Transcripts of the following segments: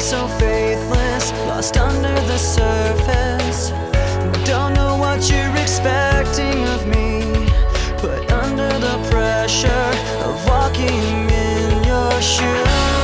so faithless, lost under the surface. Don't know what you're expecting of me, but under the pressure of walking in your shoes.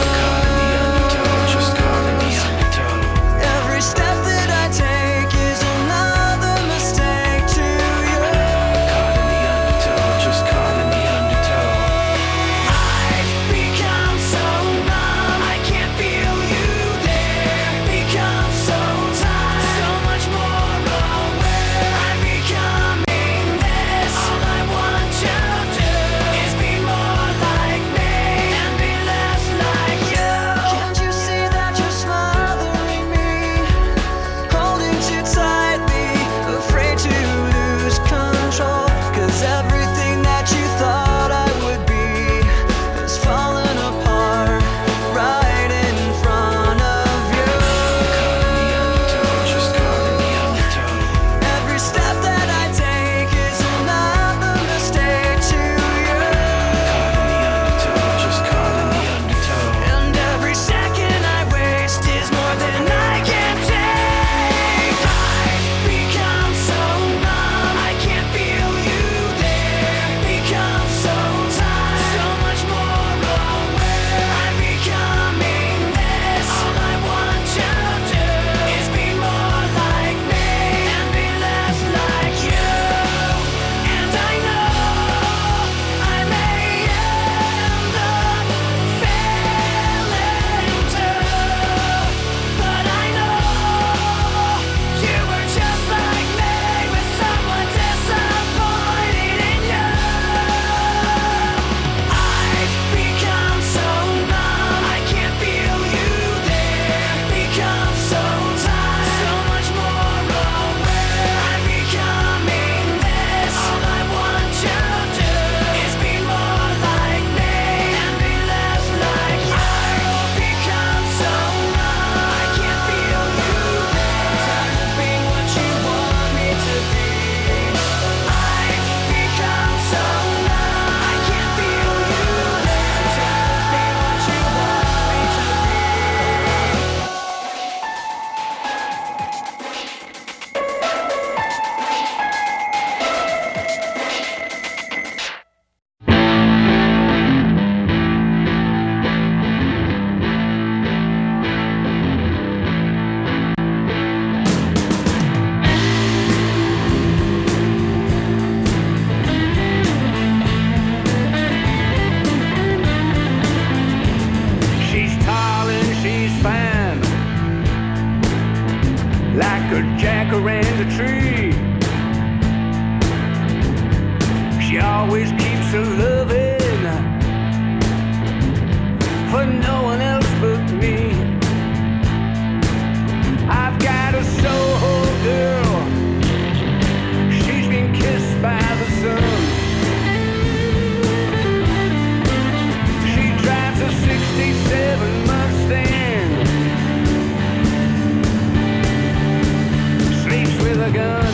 Every step that I take is another mistake to you. Caught in the undertow, just caught in the undertow. I've become so numb, I can't feel you there. Become so tired, so much more aware. I'm becoming this. All I want you to do is be more like me and be less like you. Can't you see that you're smothering me, holding too tightly, afraid to lose control? 'Cause everything that you thought I would be has fallen apart right in front of you. Caught in the undertow, just caught in the undertow. Every step that I take is another mistake to you. Caught in the undertow, just caught in the undertow. And every second I waste is more than I can take. I've become so numb, I can't feel you there. Become so tired, so much more aware. I'm becoming this. All I want you to do is be more like me and be less like you. And I know I may end up failing too, but I know you were just like me, with someone disappointed in you. I've become so numb, I can't feel you there. Become so tired, so much more aware. I'm becoming this. All I want you to do is be more like me and be less like you. I've become so numb, I can't feel you there. Tired of being what you want me to be. I've become so numb, I can't feel you there. Tired of being what you want me to be. She's tall and she's fine, like a jacaranda tree. She always keeps her loving for no one else but me. I've got a Soho girl, she's been kissed by the sun. She drives a 67 Mustang, sleeps with a gun.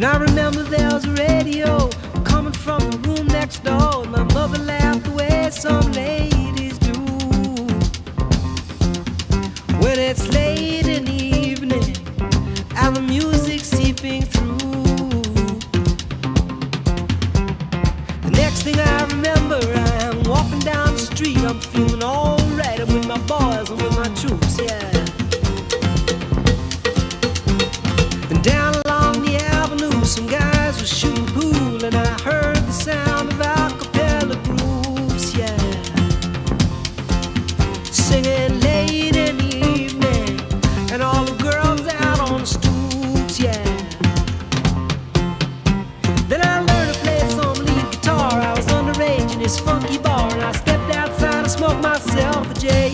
I remember there was a radio coming from the room next door, and my mother laughed the way some ladies do. When it's late in the evening and the music seeping through, the next thing I remember, I'm walking down the street, I'm feeling alright. I'm with my boys, I'm with my troops, yeah. And down along the avenue, some guys were shooting pool, and I heard the sound of a cappella groups, yeah, singing late in the evening, and all the girls out on the stoops, yeah. Then I learned to play some lead guitar. I was underage in this funky bar, and I stepped outside and smoked myself a J.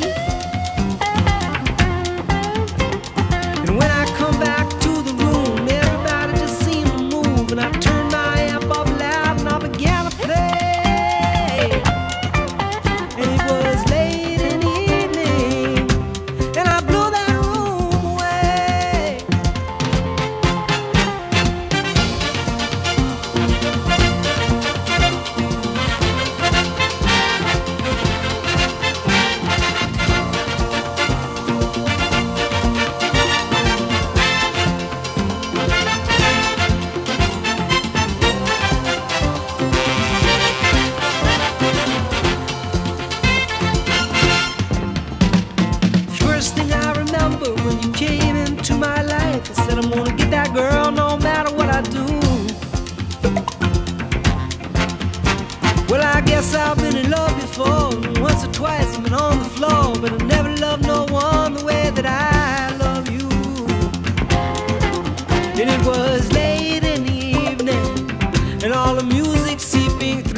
And when I come back to the room, everybody just seemed to move, and I turned my amp up loud and I began to play. And it was late in the evening, and I blew that room away. First thing I remember when you came into my life, I said I'm gonna get that girl no matter what I do. Well, I guess I've been in love before, and once or twice I've been on the floor, but I never loved no one the way that I love you. And it was late in the evening, and all the music seeping through.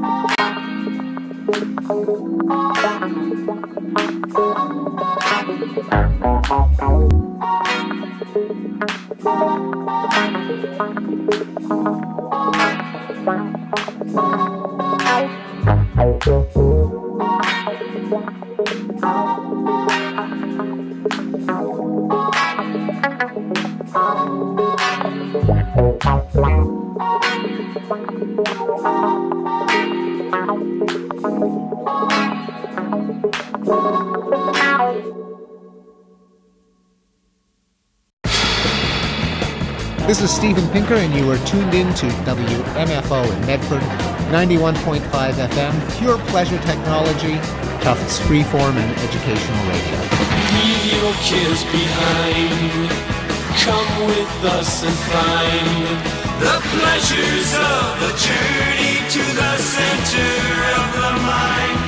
This is Steven Pinker, and you are tuned in to WMFO in Medford, 91.5 FM, pure pleasure technology, Tufts freeform and educational radio. Leave your cares behind. Come with us and find the pleasures of the journey to the center of the mind.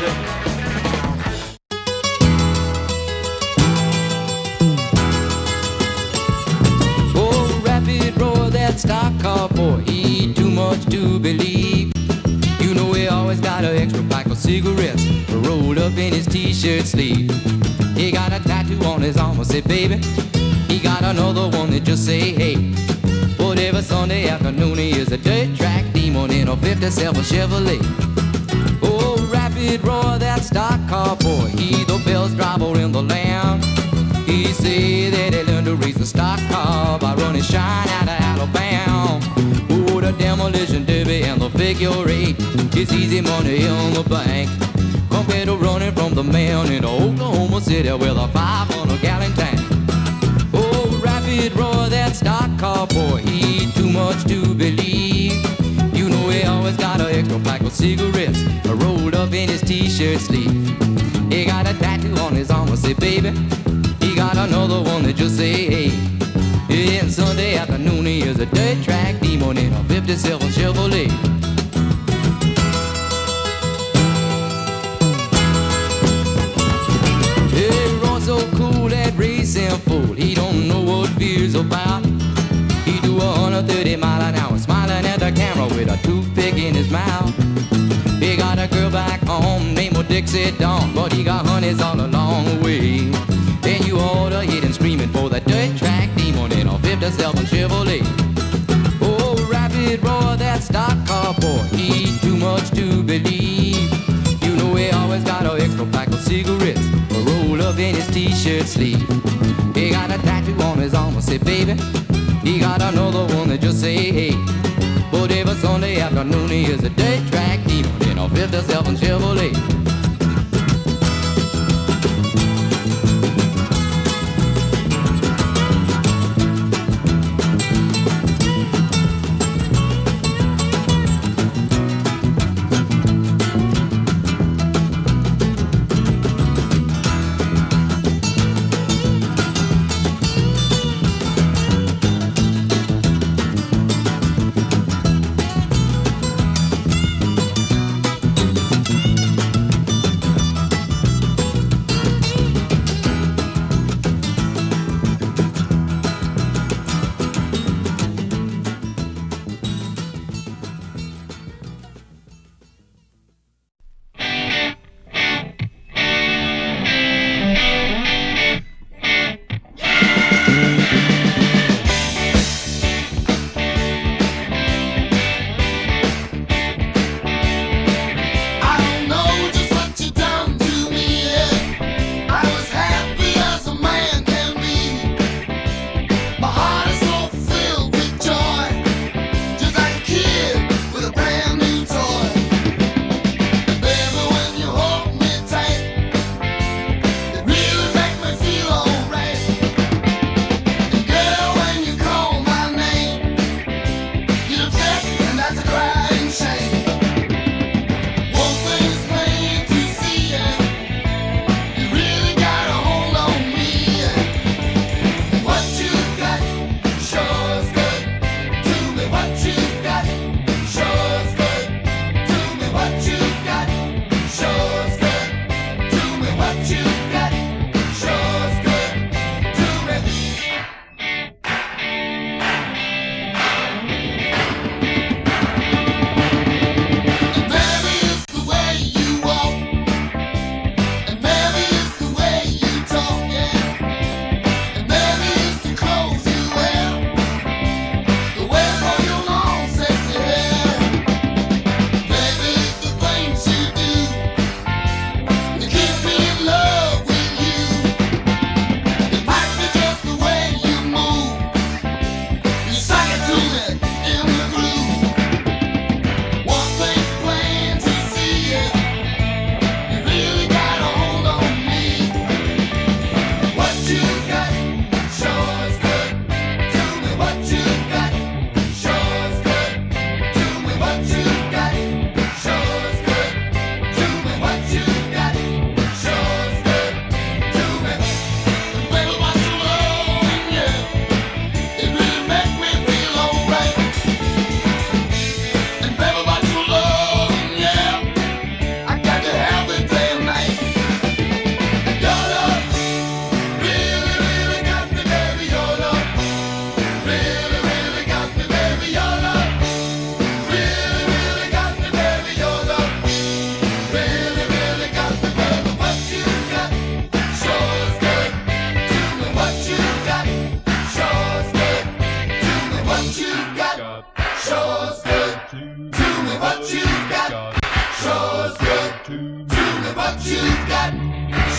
Oh, rapid roar, that stock car boy, he too much to believe. You know he always got an extra pack of cigarettes rolled up in his t-shirt sleeve. He got a tattoo on his arm that say baby. He got another one that just say hey. Whatever Sunday afternoon he is a dirt track demon in a 57 Chevrolet. Oh, rapid roar, that stock car boy, he the best driver in the land. He say that he learned to race a stock car by running shine out of Alabama. Oh, the demolition derby and the figure eight is easy money in the bank compared to running from the man in Oklahoma City with a 500-gallon tank. Oh, rapid roar, that stock car boy, he too much to believe. You know he always got an extra pack of cigarettes rolled up in his t-shirt sleeve. He got a tattoo on his arm that say baby. He got another one that just say hey. And Sunday afternoon he is a dirt track demon in a 57 Chevrolet. He runs so cool, that racing fool, he don't know what fear's about. He do 130 mile an hour, smiling at the camera with a toothpick in his mouth. He got a girl back home named Dixie Dawn, but he got honeys all along the way. Then you oughta hit him screaming for the dirt track demon in a 57 Chevrolet. Oh, rapid roar, that stock car boy, he too much to believe. You know he always got an extra pack of cigarettes rolled up in his t-shirt sleeve. He got a tattoo on his arm that say baby. He got another one that just say hey. But every Sunday afternoon he is a dirt track demon in a 57 Chevrolet.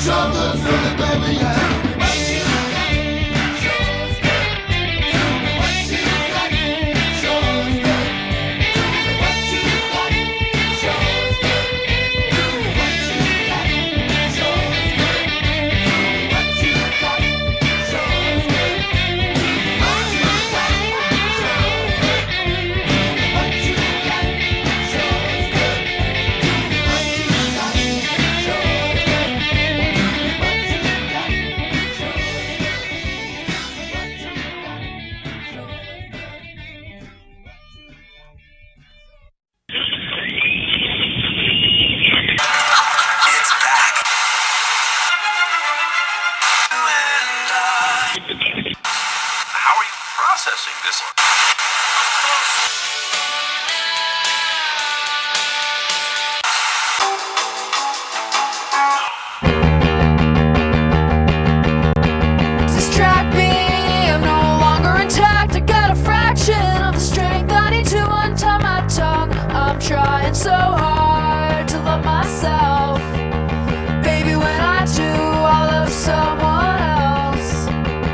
processing this. Distract me, I'm no longer intact. I got a fraction of the strength I need to untie my tongue. I'm trying so hard to love myself. Baby, when I do, I love someone else.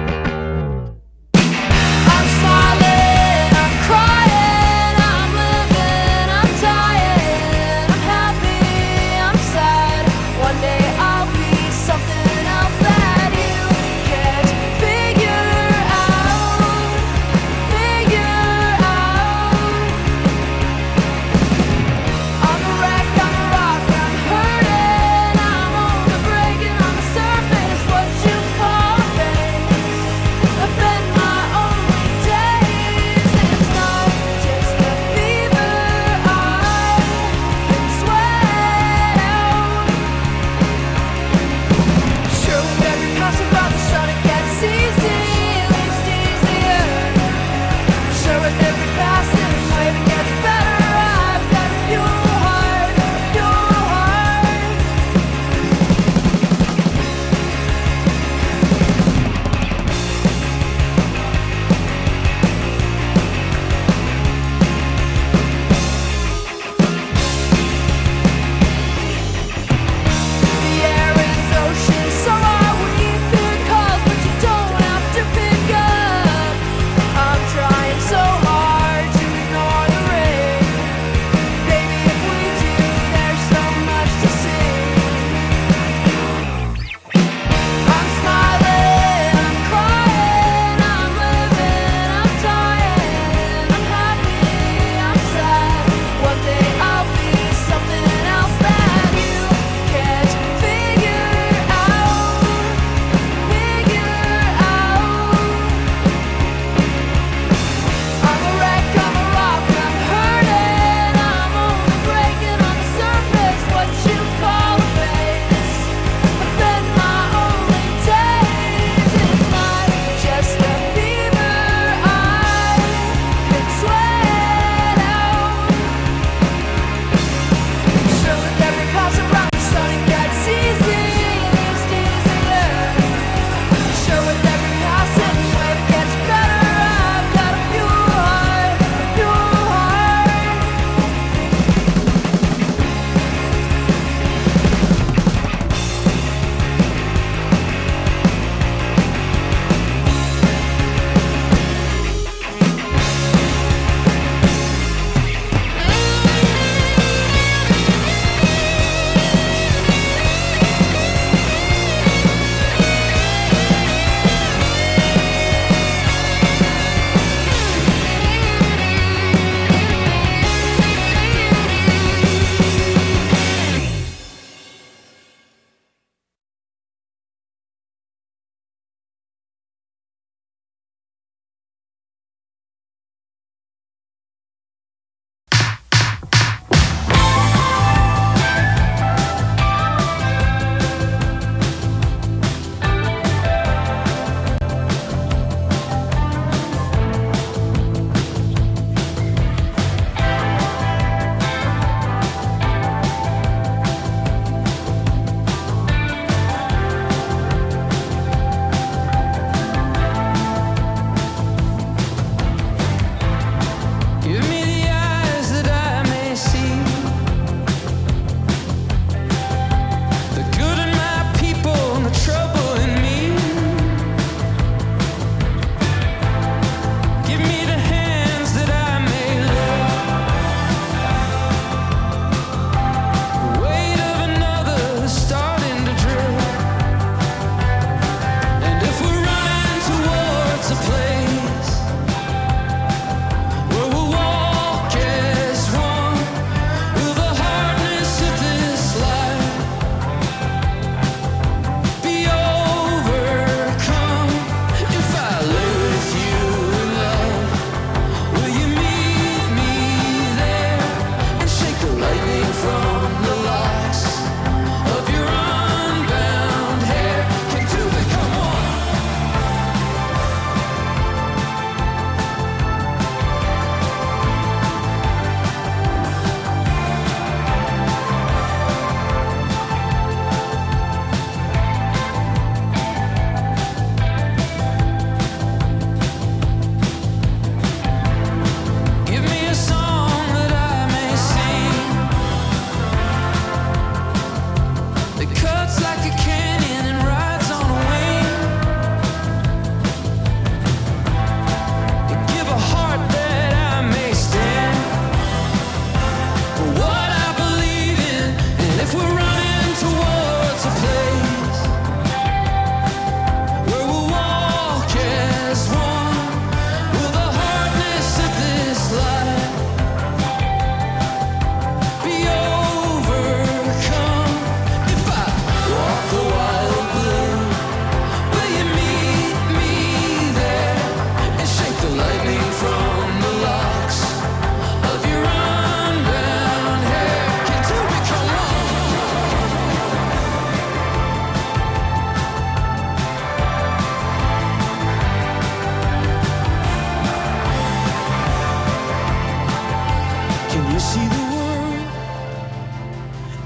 I'm smiling, I'm crying, I'm living, I'm dying. I'm happy, I'm sad. One day I'll be something else that you can't figure out. I'm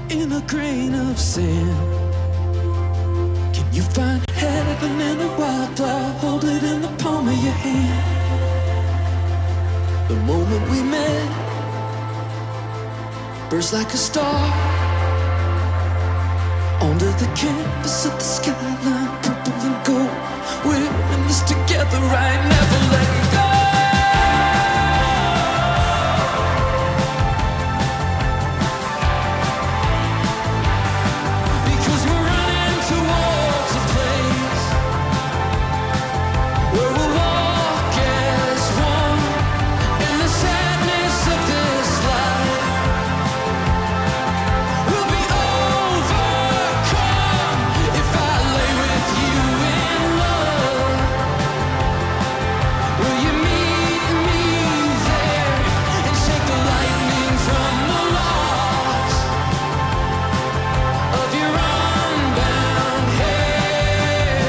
in a grain of sand? Can you find heaven in a wildflower? Hold it in the palm of your hand. The moment we met burst like a star onto the canvas of the skyline, purple and gold. We're in this together, right? Never letting go. Because we're running towards a place where we'll walk as one in the sadness of this life. We'll be overcome if I lay with you in love. Will you meet me there and shake the lightning from the loss of your unbound hair?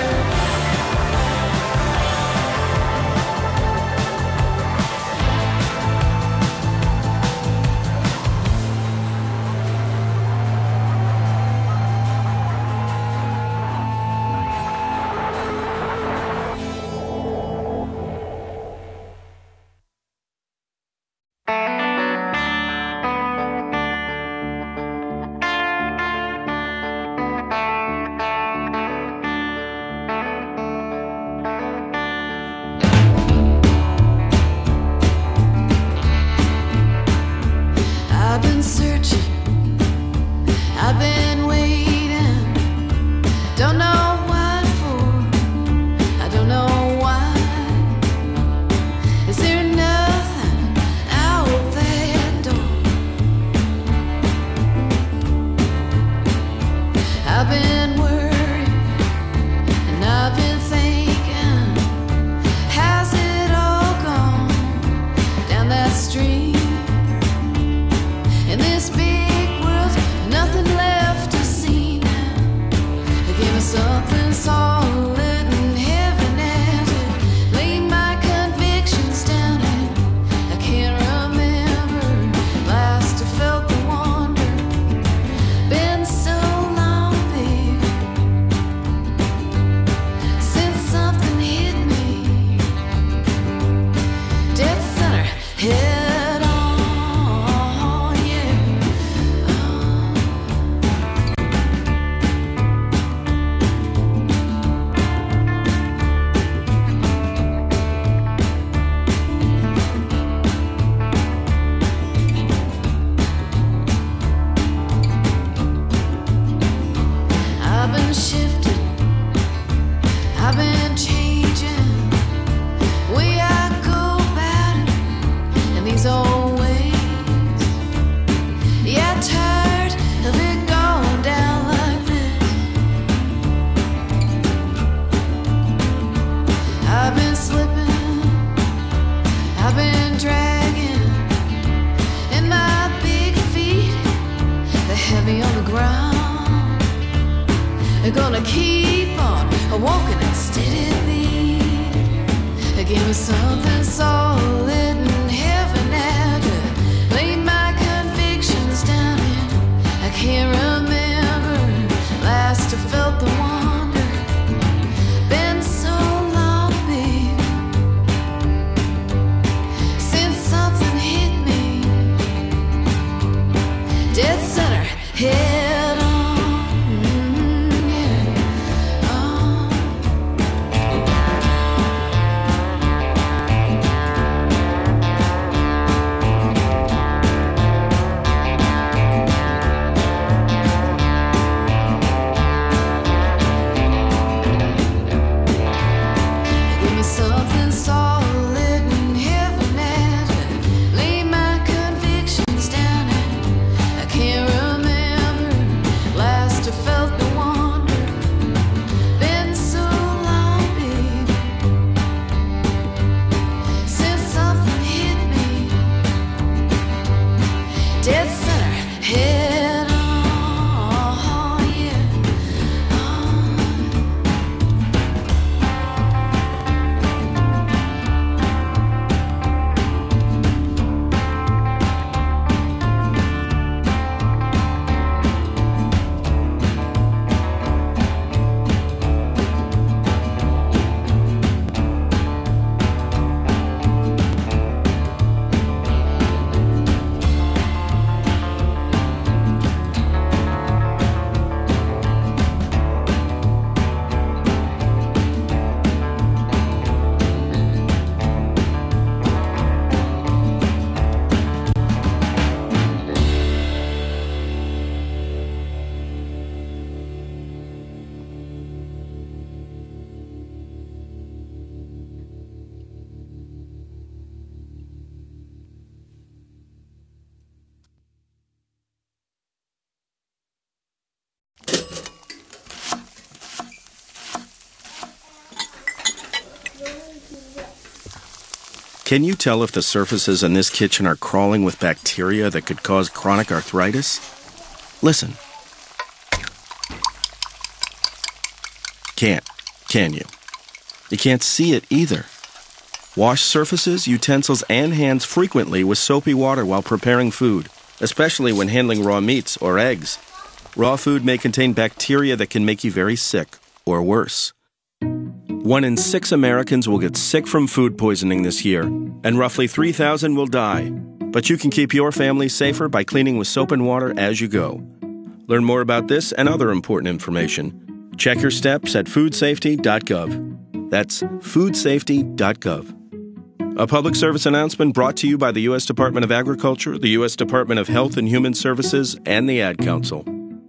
I've been searching, I've been waiting, don't know what for, I don't know why. Is there nothing out that door? I've been worried and I've been thinking, has it all gone down that street? In this big world, nothing left to see now. Give me something solid and heaven as it lay my convictions down in. I can't remember last I felt the wonder. Been so long, baby, since something hit me dead center, head on. I've been shifting, I've been changing, way I go about it in these old ways. Yeah, tired of it going down like this. I've been slipping, I've been dragging, and my big feet, they're heavy on the ground. They're gonna keep on walking at steady beat. Give me something solid and heaven at it. Lay my convictions down in. I can't remember last I felt the wonder. Been so long, baby, since something hit me dead center, head on. Something solid and heaven at it. Lay my convictions down in. I can't remember last I felt the wonder. Been so long, baby, since something hit me dead center, head on. Yeah. Can you tell if the surfaces in this kitchen are crawling with bacteria that could cause chronic arthritis? Listen. Can't, can you? You can't see it either. Wash surfaces, utensils, and hands frequently with soapy water while preparing food, especially when handling raw meats or eggs. Raw food may contain bacteria that can make you very sick, or worse. 1 in 6 Americans will get sick from food poisoning this year, and roughly 3,000 will die. But you can keep your family safer by cleaning with soap and water as you go. Learn more about this and other important information. Check your steps at foodsafety.gov. That's foodsafety.gov. A public service announcement brought to you by the U.S. Department of Agriculture, the U.S. Department of Health and Human Services, and the Ad Council.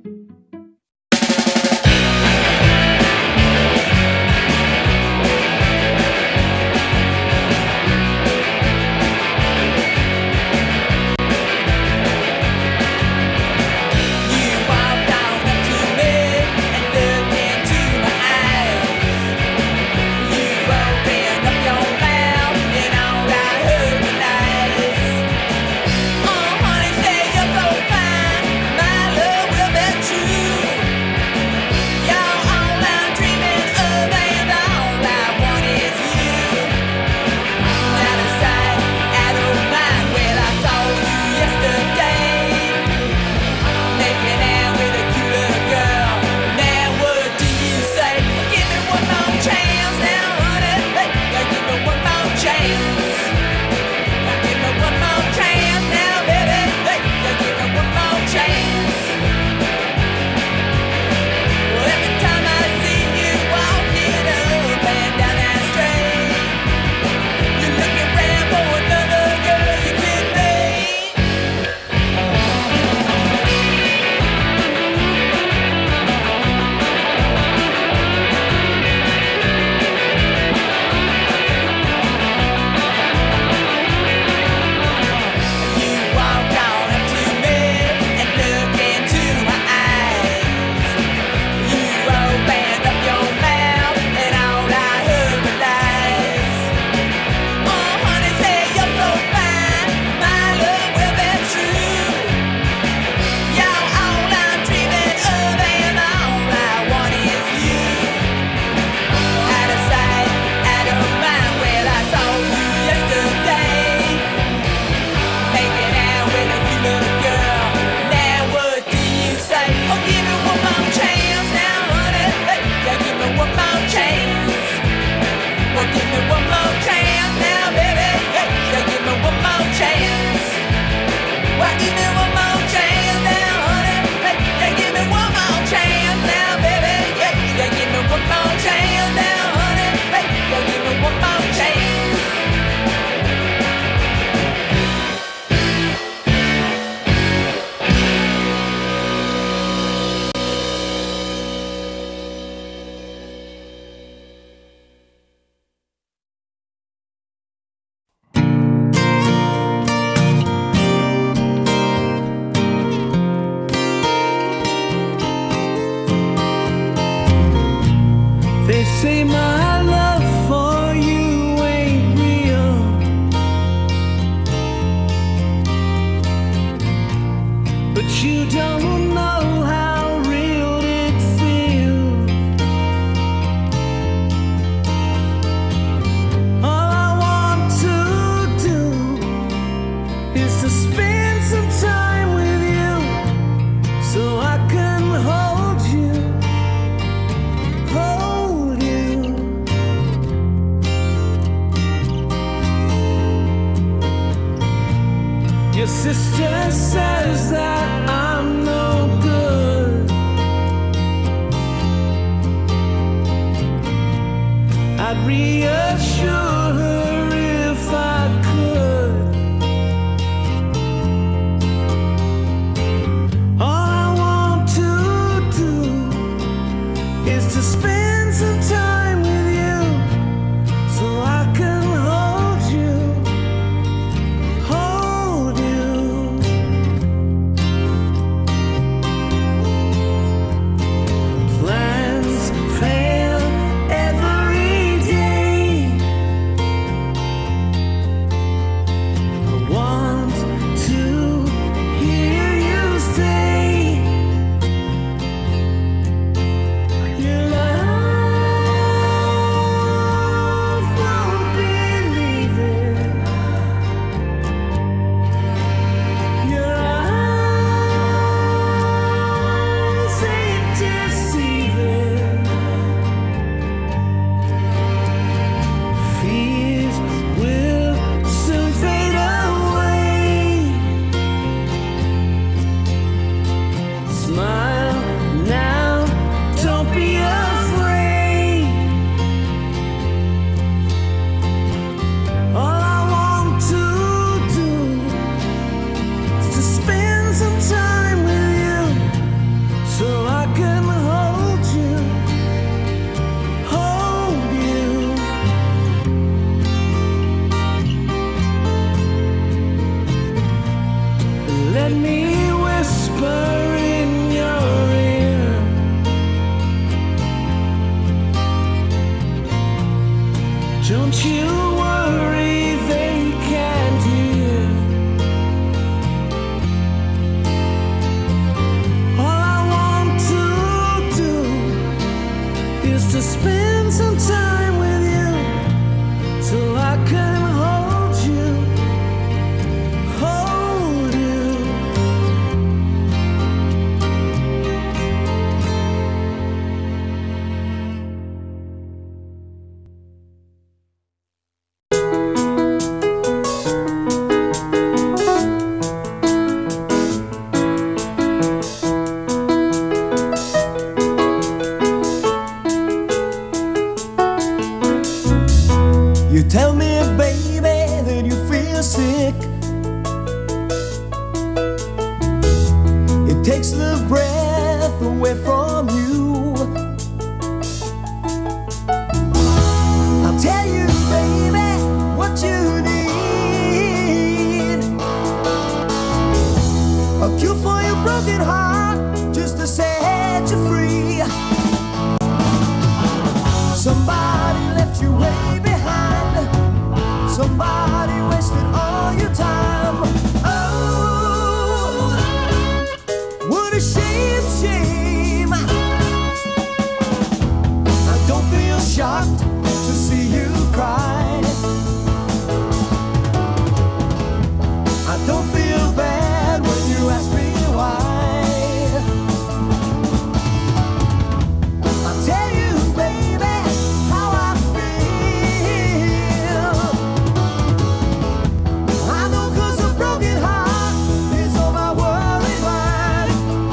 Say my love for you ain't real, but you don't know how real it feels. All I want to do is to spend some time with you, so I can hold you. Your sister says that I'm takes the breath away from you. I'll tell you, baby, what you need. A cure for your broken heart, just to set you free. Somebody left you way behind. Somebody wasted all your time. Oh, what a shame, shame. I don't feel shocked to see you cry. I don't feel bad when you ask me why. I'll tell you, baby, how I feel. I know 'cause a broken heart is on my worried mind.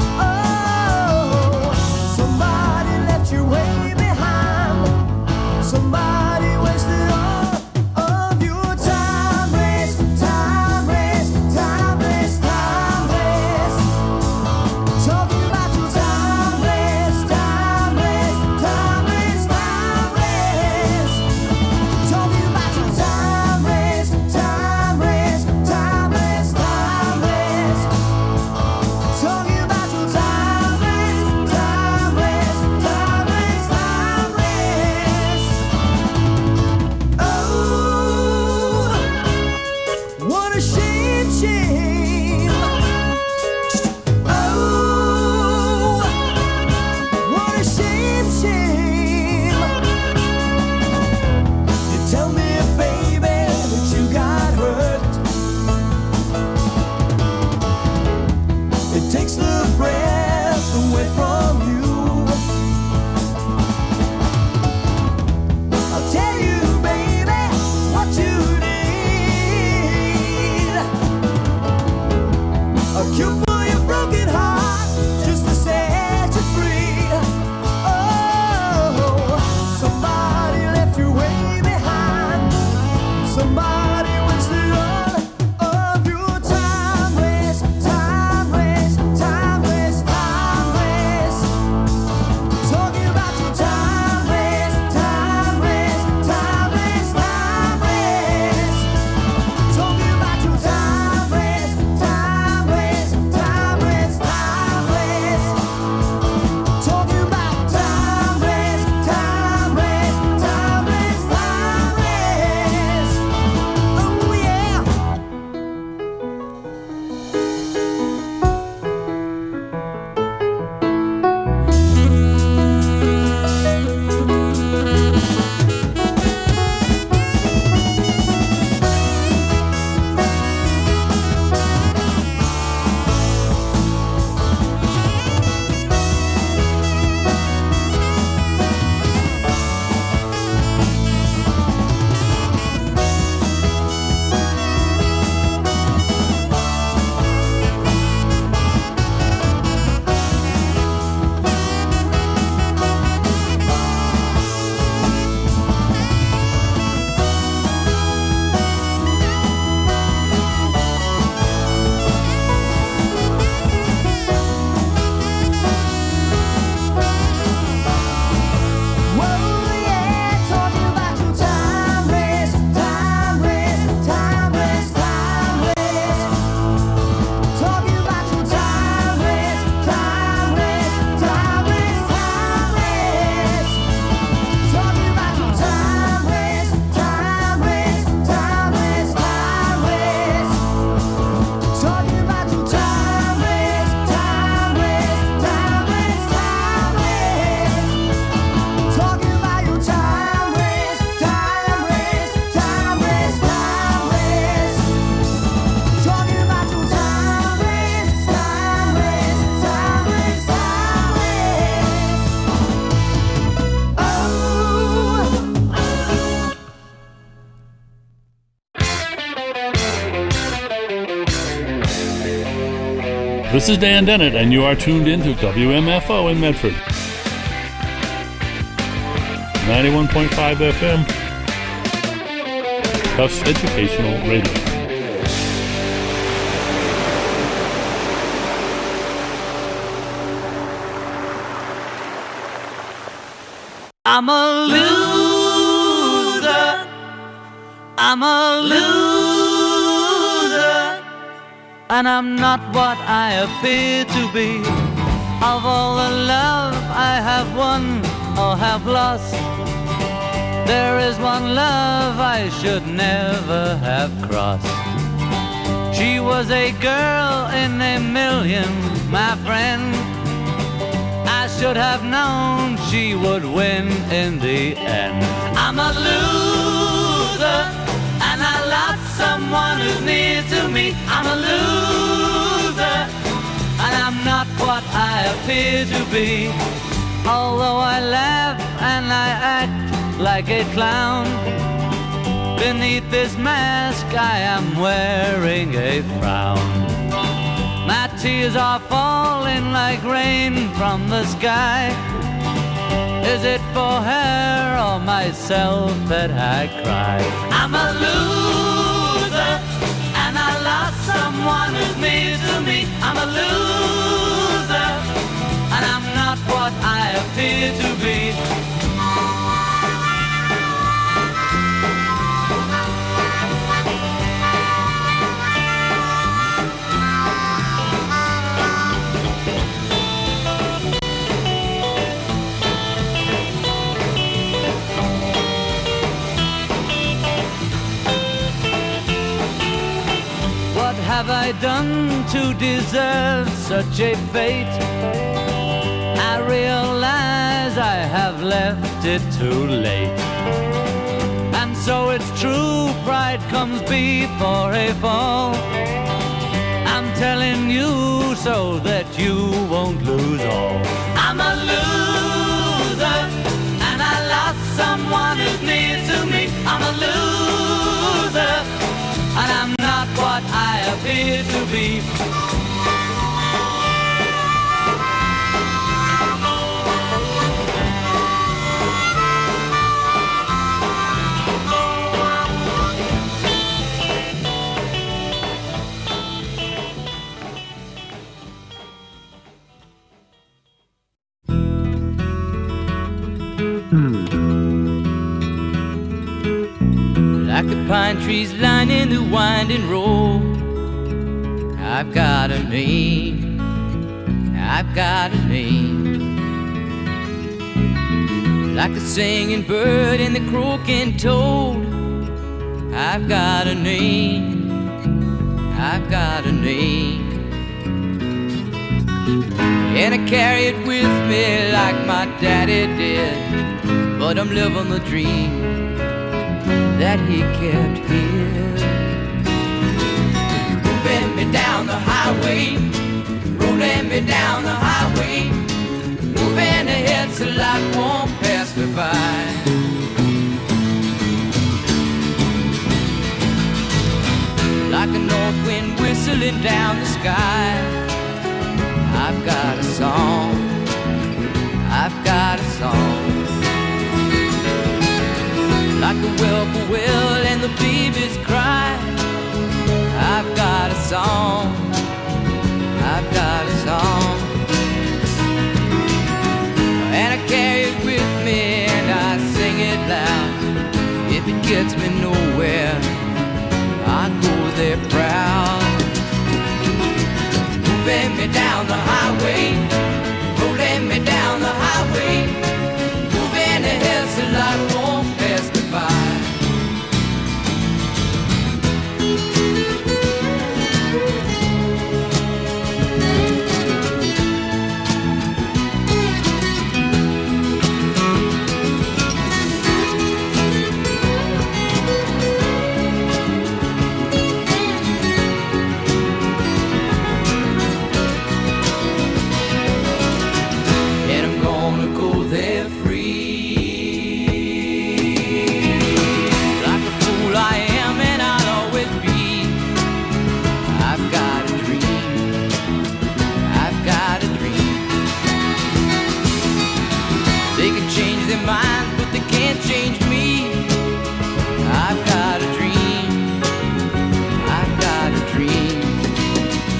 Oh, somebody left you way behind. Somebody wasted all of your time. Waste, time waste, time waste, time waste. Talking about your time waste, time waste, time waste, time waste. Talking about your time waste, time waste, time waste, time waste. Talking about your time waste, time waste, time waste, time waste. Oh, what a shame, shame. Oh, what a shame, shame. You tell me, baby, that you got hurt. It takes the breath away from you. I'll tell you, baby, what you need. A cure for your broken heart, just to set you free. Oh, somebody left you way behind. Somebody wasted all of your time. Waste, time waste, time waste, time waste. Talking about your time waste, time waste, time waste, time waste. Talking about your time waste, time waste, time waste, time waste. Talking about time waste, time waste, time waste, time waste. Oh yeah. This is Dan Dennett, and you are tuned in to WMFO in Medford. 91.5 FM, Tufts Educational Radio. 「 I'm a loser. I'm a loser. And I'm not what I appear to be. Of all the love I have won or have lost, there is one love I should never have crossed. She was a girl in a million, my friend. I should have known she would win in the end. I'm a loser, and I lost someone who's near to me. I'm a loser, and I'm not what I appear to be. Although I laugh and I act like a clown, beneath this mask I am wearing a frown. My tears are falling like rain from the sky. Is it for her or myself that I cry? I'm a loser, and I lost someone who's near to me. I'm a loser, and I'm not what I appear to be. What have I done to deserve such a fate? I realize I have left it too late. And so it's true, pride comes before a fall. I'm telling you so that you won't lose all. I'm a loser, and I lost someone who's near to me. I'm a loser, and I'm not what I appear to be. Like the pine trees lining the winding road, I've got a name, I've got a name. Like the singing bird and the croaking toad, I've got a name, I've got a name. And I carry it with me like my daddy did, but I'm living the dream that he kept here. Moving me down the highway, rolling me down the highway, moving ahead so life won't pass me by. Like a north wind whistling down the sky, I've got a song, I've got a song. Like the whippoorwill and the babies cry, I've got a song, I've got a song. And I carry it with me and I sing it loud. If it gets me nowhere, I go there proud. Moving me down the highway, rolling me down the highway, moving ahead so life won't pass me by. Minds, but they can't change me. I've got a dream, I've got a dream.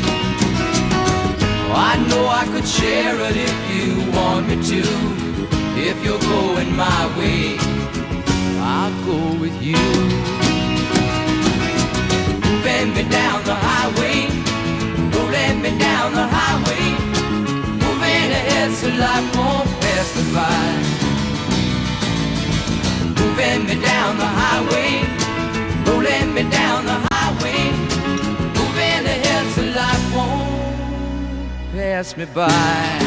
Oh, I know I could share it if you want me to. If you're going my way, I'll go with you. Moving me down the highway, rolling me down the highway, moving ahead so life won't pass me by. Moving me down the highway, rolling me down the highway, moving ahead so life won't pass me by.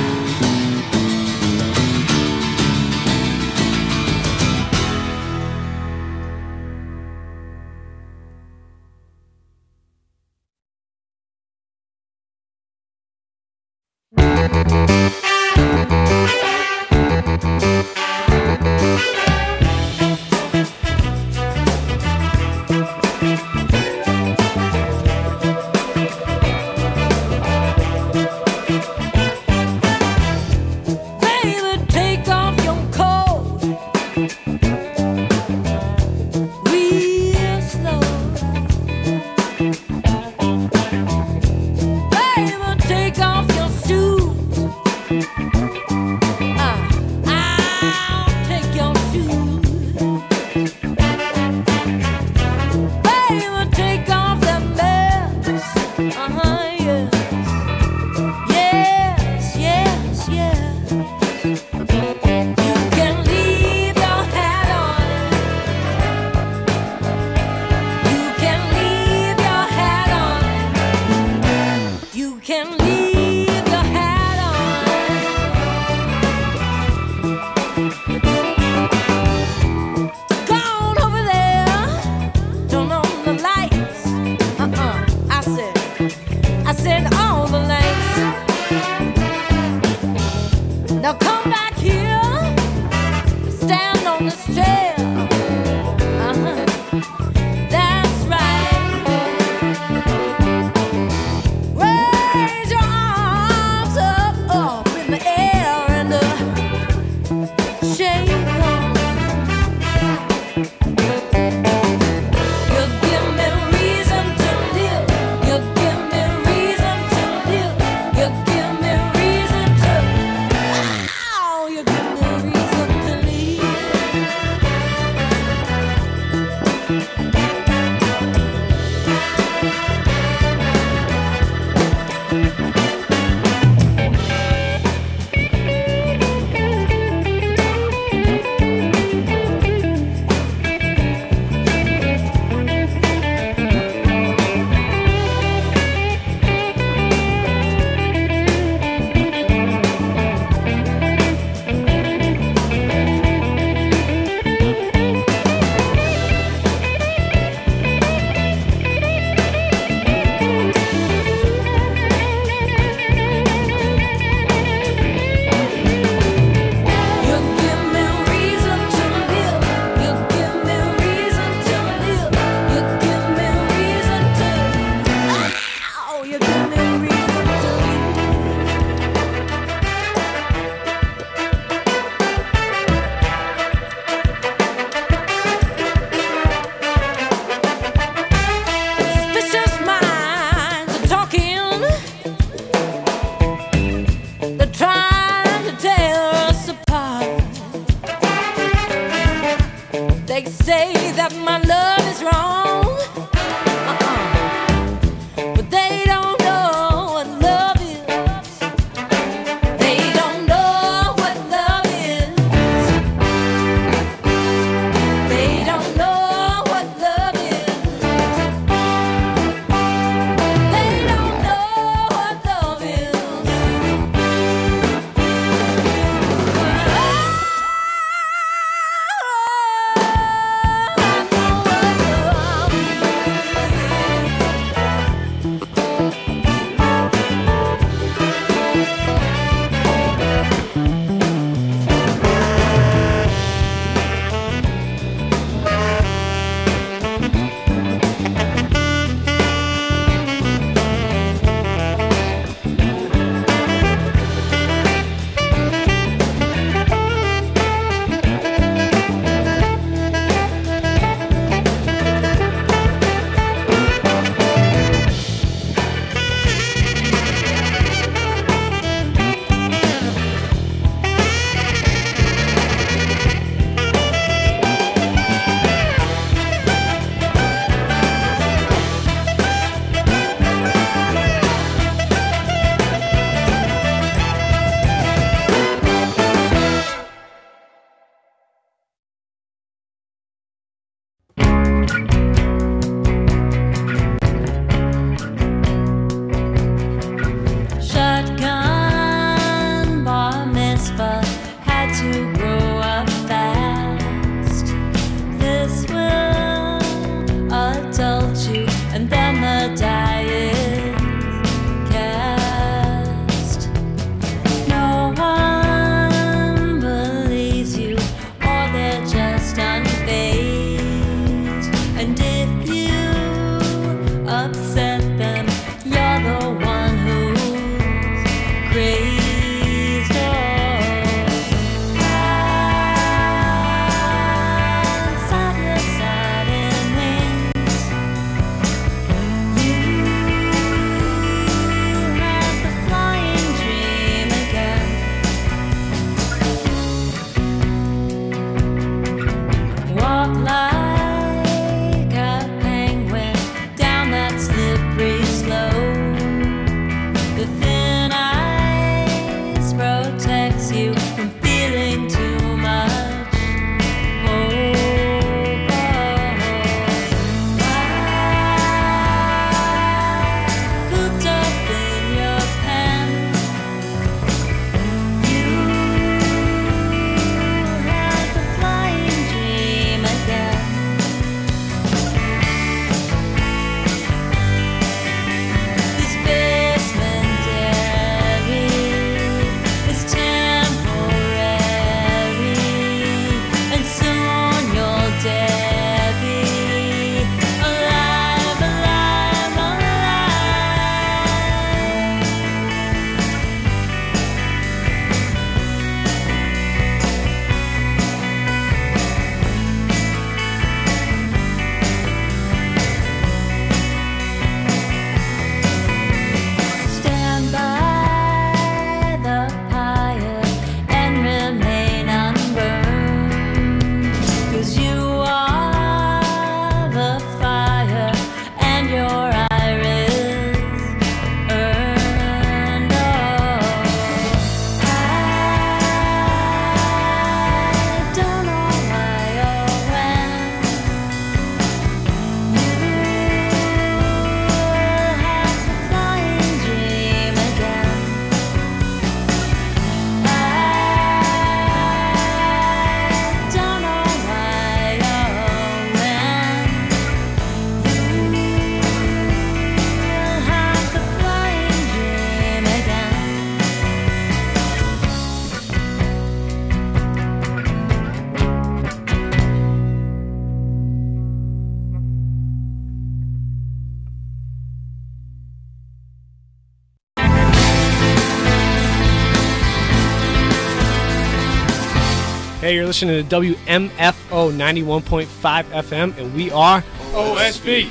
Hey, you're listening to WMFO 91.5 FM, and we are OSB.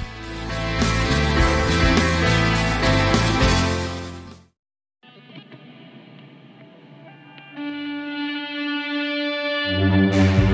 Thank you.